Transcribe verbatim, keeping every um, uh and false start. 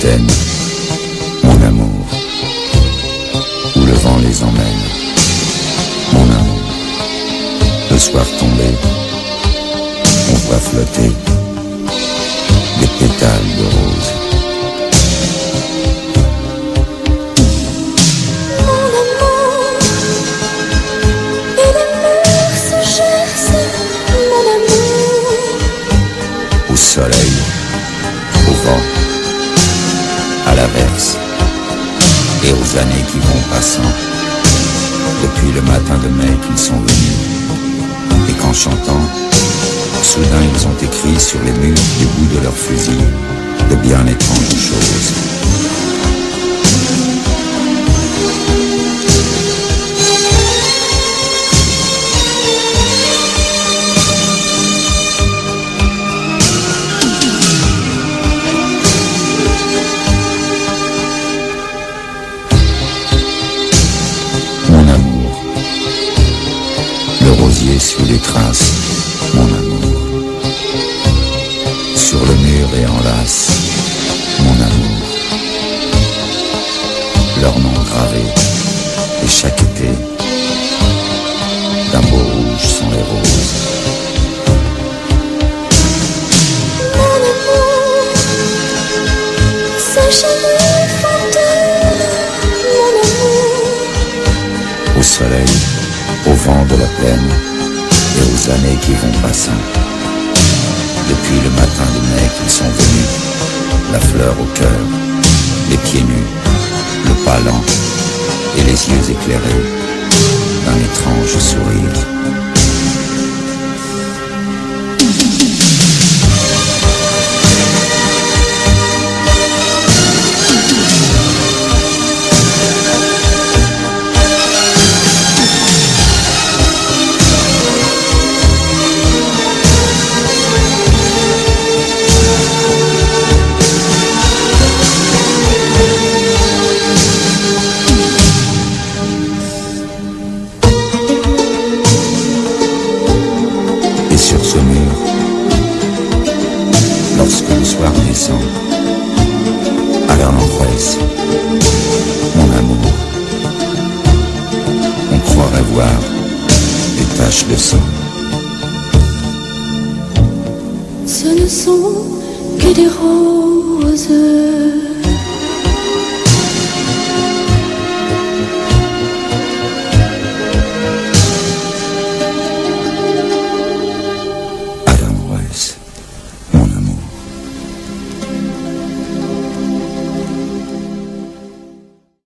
lointaine, mon amour, où le vent les emmène, mon amour. Le soir tombé, on voit flotter des pétales de rose. Mon amour, et la mer se cherche, mon amour. Au soleil, au vent, à l'averse, et aux années qui vont passant, depuis le matin de mai qu'ils sont venus, et qu'en chantant, soudain ils ont écrit sur les murs du bout de leurs fusils de bien étranges choses. Mon amour, le rosier suit les traces, mon amour, sur le mur et en lace, mon amour, leur nom gravé, et chaque été, d'un beau rouge sont les roses. Mon amour, ce jamais fantôme, mon amour. Au soleil, au vent de la plaine, et aux années qui vont passant, depuis le matin de mai qu'ils sont venus, la fleur au cœur, les pieds nus, le pas lent, et les yeux éclairés d'un étrange sourire. Sur ce mur, lorsque le soir descend, à l'empresse, mon amour, on croirait voir des taches de sang. Ce ne sont que des roses.